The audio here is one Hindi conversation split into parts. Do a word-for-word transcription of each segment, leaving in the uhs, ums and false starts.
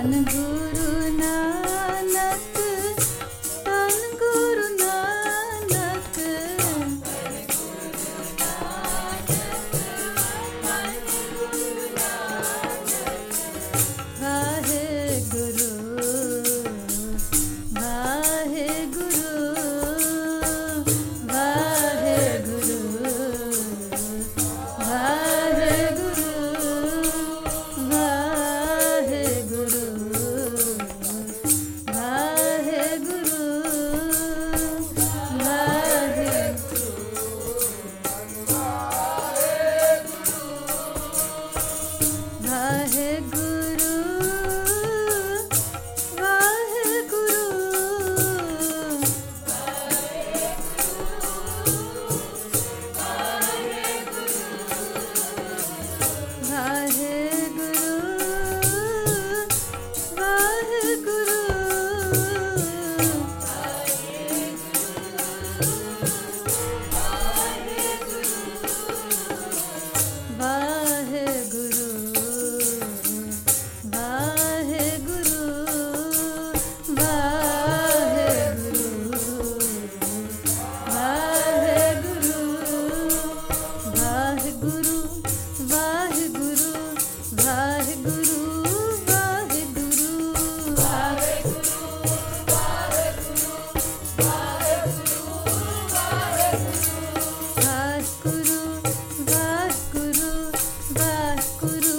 धन गुरु नानक, धन गुरु नानक, वाहे गुरु वाहे गुरु वाहे गुरु वाहे गुरु वाहे गुरु वाहे गुरु वाहे वाहे गुरु वाहे गुरु वाहे गुरु वाहे गुरु वाहे गुरु वाहे गुरु वाहे गुरु वाहे गुरु वाहे गुरु वाहे गुरु वाहे गुरु वाहे गुरु वाहे गुरु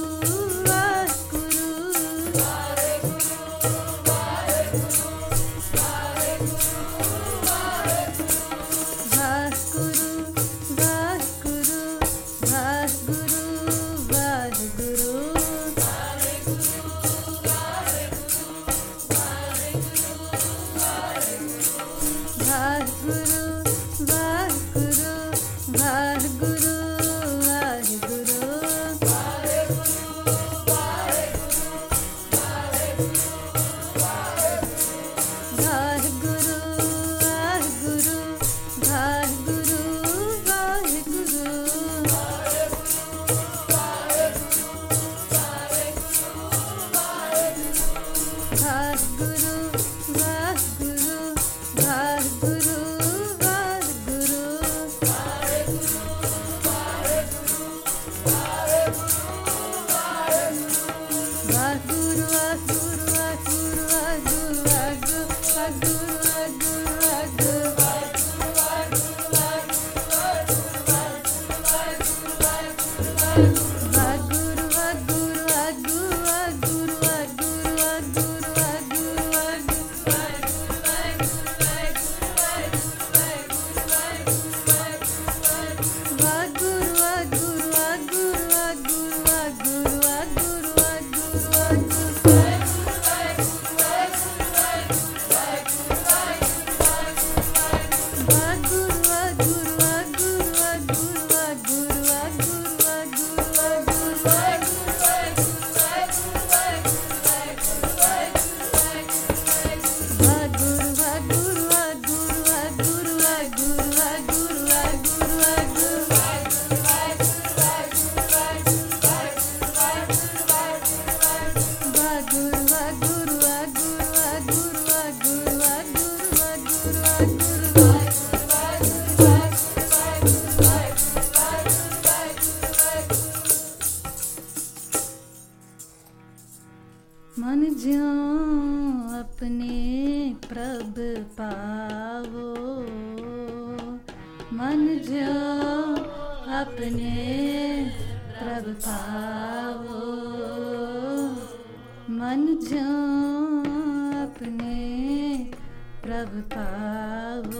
मन ज्यों अपने प्रभ पावो, मन ज्यों अपने प्रभ पावो, मन ज्यों अपने प्रभ पावो।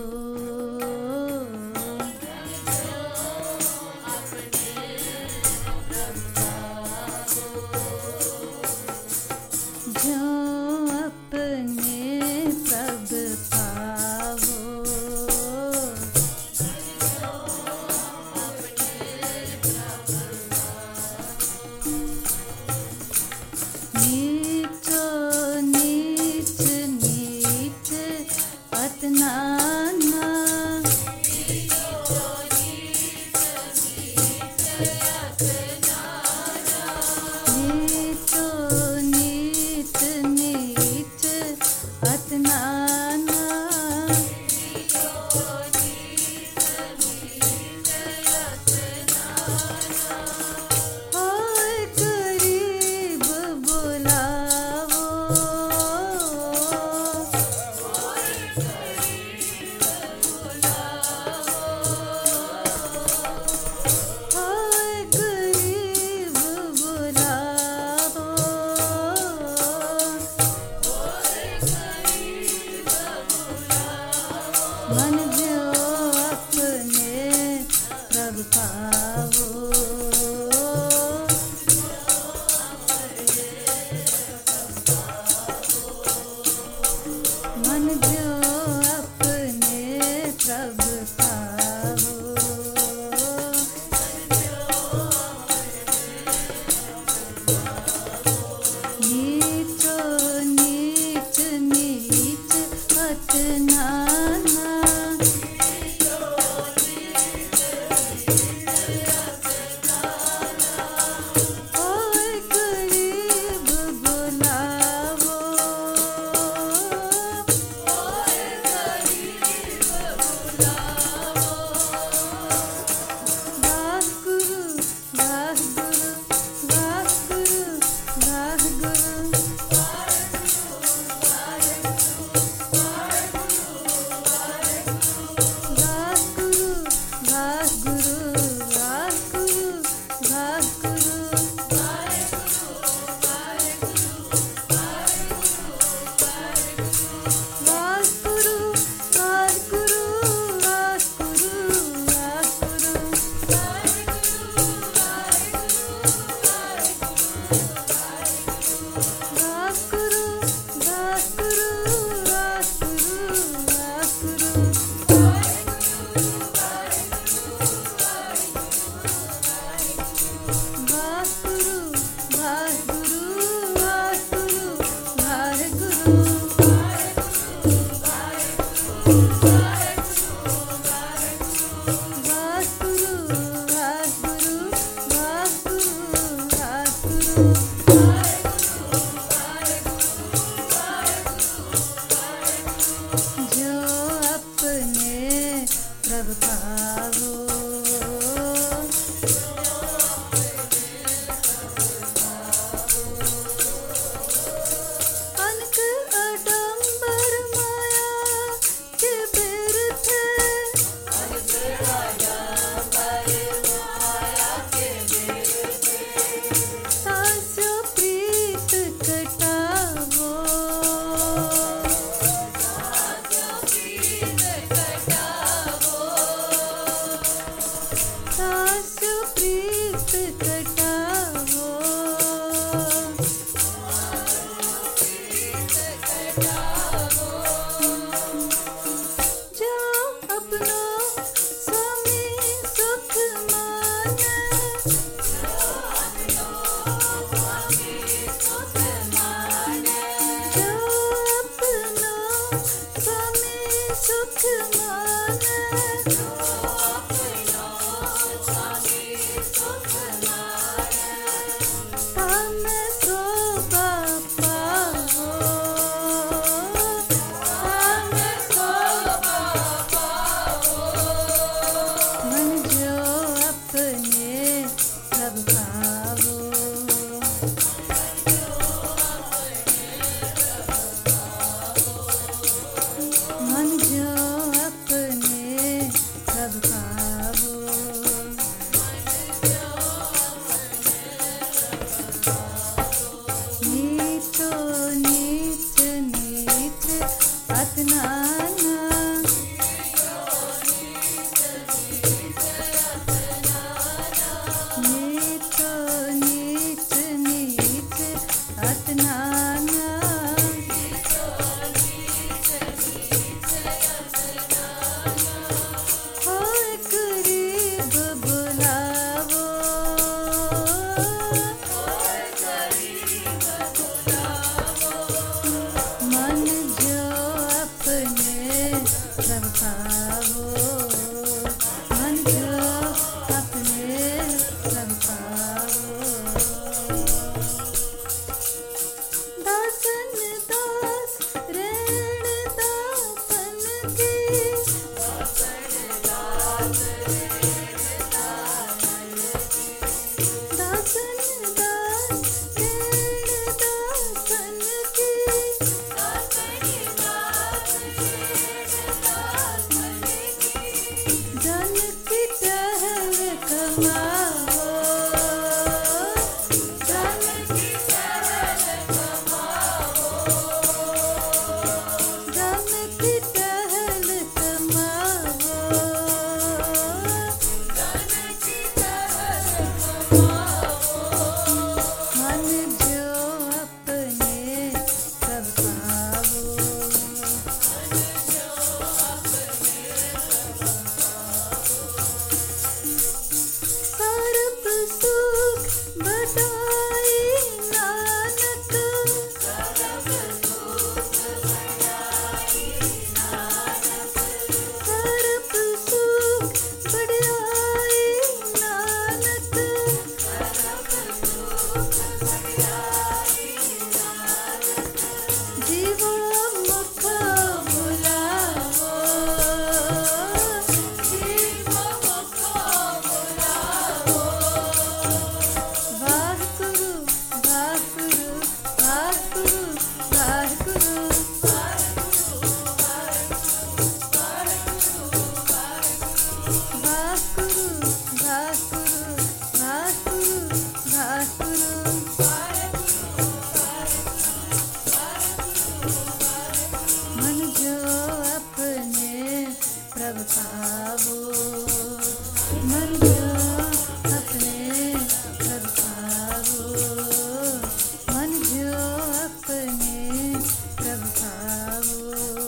ज्यों अपने प्रभ पावो, नीचो नीच नीच अतना ना, नीचो नीच नीच हाय करीब बुलावो, हाय करीब बुलावो, मन जो अपने प्रभु पावो, मन जो अपने प्रभु पावो, नीचो नीच नीच अपनाना, हाय करीब बुलावो, वाह गुरु वाह गुरु वाह गुरु वाह गुरु, वाह गुरु वाह गुरु वाह गुरु वाह गुरु, वाह गुरु वाह गुरु वाह गुरु वाह गुरु, वाह गुरु वाह गुरु वाह गुरु वाह गुरु, वाह गुरु वाह गुरु वाह गुरु वाह गुरु, वाह गुरु वाह गुरु वाह गुरु वाह गुरु, जो अपने प्रभु पावो, अनक आडंबर माया के बिरथ, तास्यो प्रीत कटावो, तास्यो प्रीत कटावो, जो अपनो स्वामी सुख माने, जो अपनो स्वामी सुख माने, तामे शोभा पावो, तामे शोभा पावो, मन जो अपने कमाओ, धन की टहल कमाओ, धन की टहल कमाओ, धन की टहल कमाओ, मन जो अपने सब पाओ, परम सुख बढ़ाई नानक, परम सुख बढ़ाई नानक, परम सुख बढ़ाई नानक, परम सुख बढ़ाई नानक, जीवो मुख बुलाओ, जीवो मुख बुलाओ, वाहिगुरु वाहिगुरु वाहिगुरु वाहिगुरु, वाहिगुरु वाहिगुरु वाहिगुरु वाहिगुरु, मन जो अपने प्रभ पावो, मन जो अपने प्रभ पावो, मन जो अपने प्रभ पावो,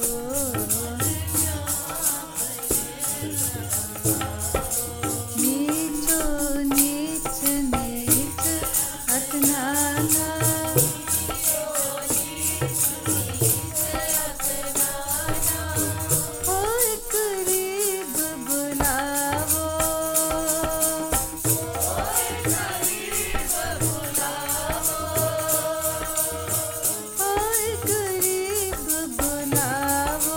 नीचो नीच नीच अतनाना, होय करीब बुलावो, होय करीब बुलावो, होय करीब बुलावो,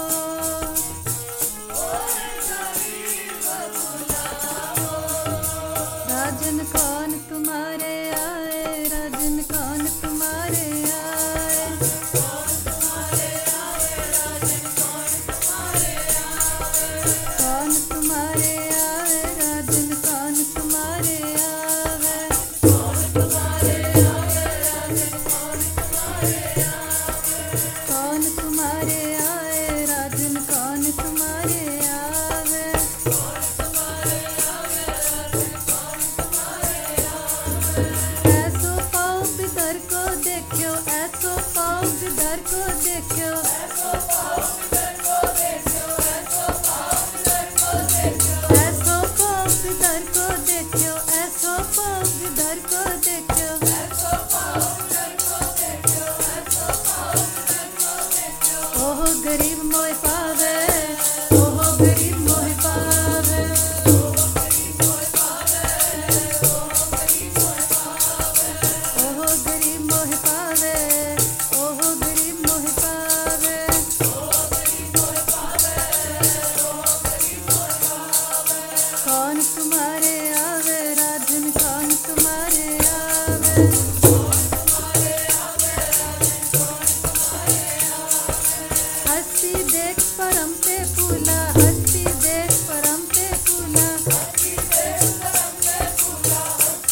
होय करीब बुलावो, राजन कौन तुम्हारे आए, राजन कौन तुम्हारे आए, कौन तुम्हारे आए, राजन कौन तुम्हारे आए, कौन तुम्हारे आए, राजन कौन तुम्हारे आवे, कौन तुम्हारे आए, राजन कौन तुम्हारे आवे, कौन तुम्हारे आए, राजन कौन तुम्हारे आवे, कौन तुम्हारे आवे, राजन कौन तुम्हारे आवे, ऐसो पाओ बिदर को देखो, ऐसो पाओ बिदर को देखो, ऐसो पाओ बिदर को देखो, ऐसो पाओ बिदर को देखो, ऐसो पाओ बिदर को देखो, ऐसो पाओ बिदर को देखो, ऐसो पाओ बिदर को देखो, ऐसो पाओ बिदर को देखो, ओहो गरीब मोह पावे, ओहो गरीब मोह पावे, ओहो गरीब मोह पावे, ओहो गरीब मोह पावे, ओहो गरीब मोह पावे, ओहो गरीब मोह पावे, ओहो गरीब मोह पावे, ओहो गरीब मोह पावे, कौन तुम्हारे आवे, राजन कौन तुम्हारे आवे, कौन तुम्हारे आवे, राजन कौन तुम्हारे आवे, हस्ती देख परम पे फूला, हस्ती देख परम पे फूला, हस्ती देख परम पे फूला,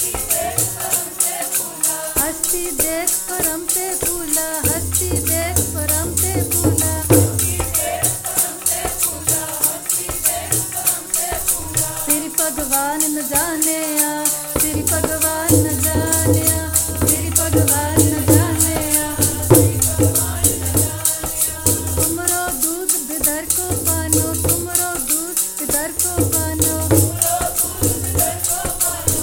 हस्ती देख परम पे फूला, हस्ती देख परम पे फूला, हस्ती देख परम पे फूला, हस्ती देख परम पे फूला, तेरी भगवान न जाने आ, तेरी भगवान न जाने आ, तेरी भगवान न जाने आ, तेरी भगवान न जाने आ, तुमरो दूध बिदर को पानो, तुमरो दूध बिदर को पानो, तुमरो दूध बिदर को पानो,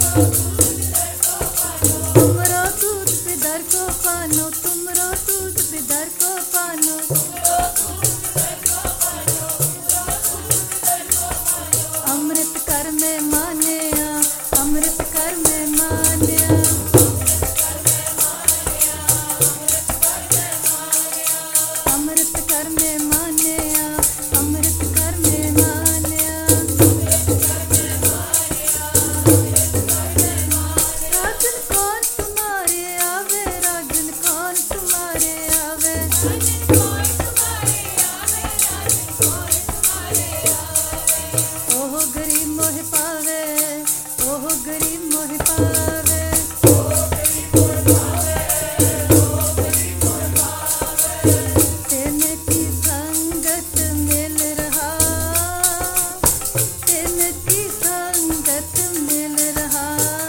तुमरो दूध बिदर को पानो, तुमरो दूध बिदर को पानो, तुमरो दूध बिदर को पानो, तुमरो दूध बिदर को पानो, अमृत कर में माने आ, अमृत कर में रोगरी मोहि पावे। तिनकी संगत मिल रहा, तिनकी संगत मिल रहा।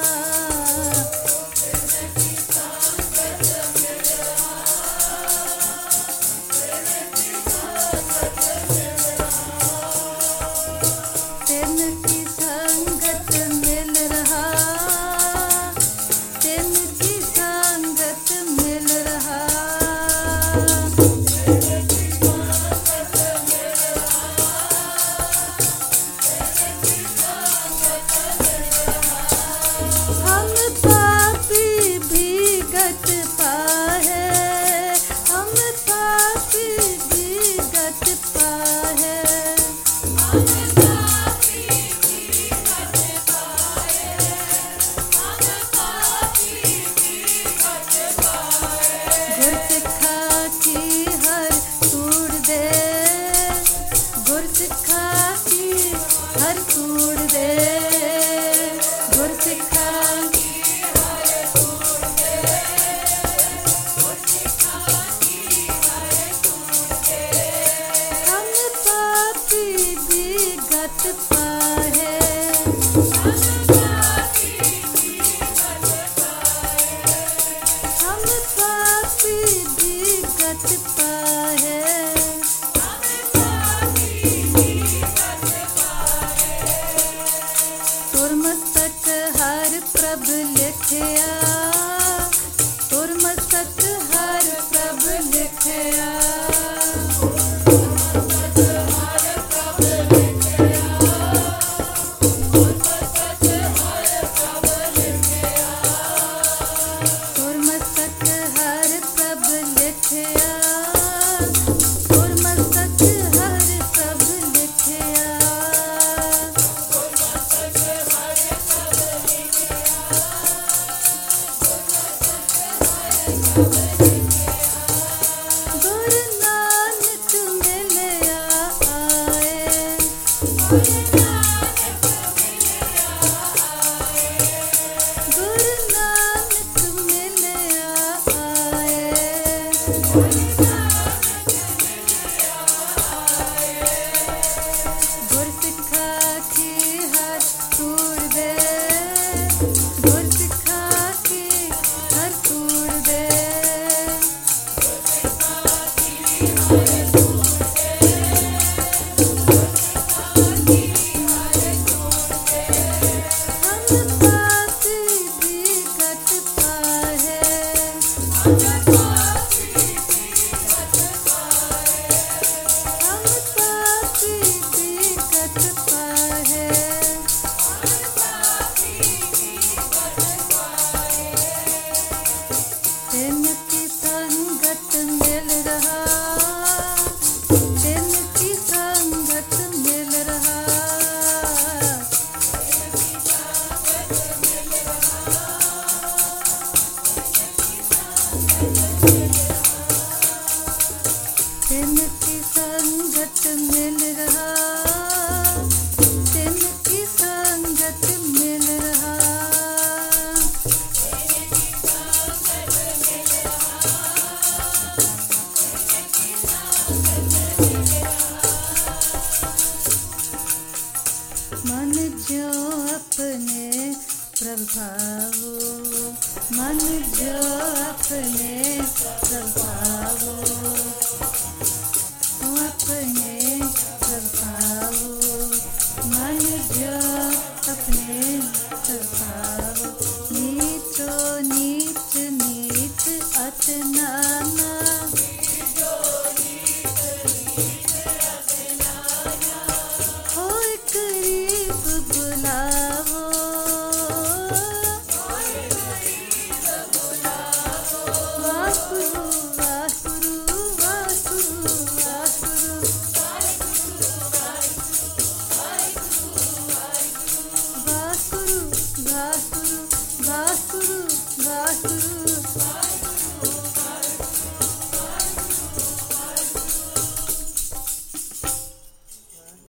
तिनकी संगत मिल रहा, तिनकी संगत मिल रहा। हम पापी भी गत पाए, हम पापी भी गत पाए। गुर सिखा की हर सूड़ दे, गुर सिखा की हर सूड़ दे। गुर सिखा हम पापी भी गत पाए। हम पापी भी गत पाए। तुर मस्तक हर प्रभ लिखया, तुर मस्तक हर प्रभ लिखया। तुर मस्तक हर प्रभ लिखया, तुर मस्तक हर प्रभ लिखया। गुरु नानक मिलया आए, गुरु नानक मिलया आए। गुर सिखा की हर सूड़ दे, गुर सिखा की हर सूड़ दे। हम पापी भी गत पाए। हम पापी भी गत पाए। तिनकी संगत मिल रहा, तिनकी संगत मिल रहा। तिनकी संगत मिल रहा, तिनकी संगत मिल रहा। मन जो अपने प्रभावो, मन जो अपने प्रभावो, अपने प्रभावो। मन जो अपने प्रभावो। नीचो नीच नीच अत नाना, होय करीब बुलावो। वासुरु वासुरु वासुरु वासुरु, वासुरु वासुरु वासुरु वासुरु।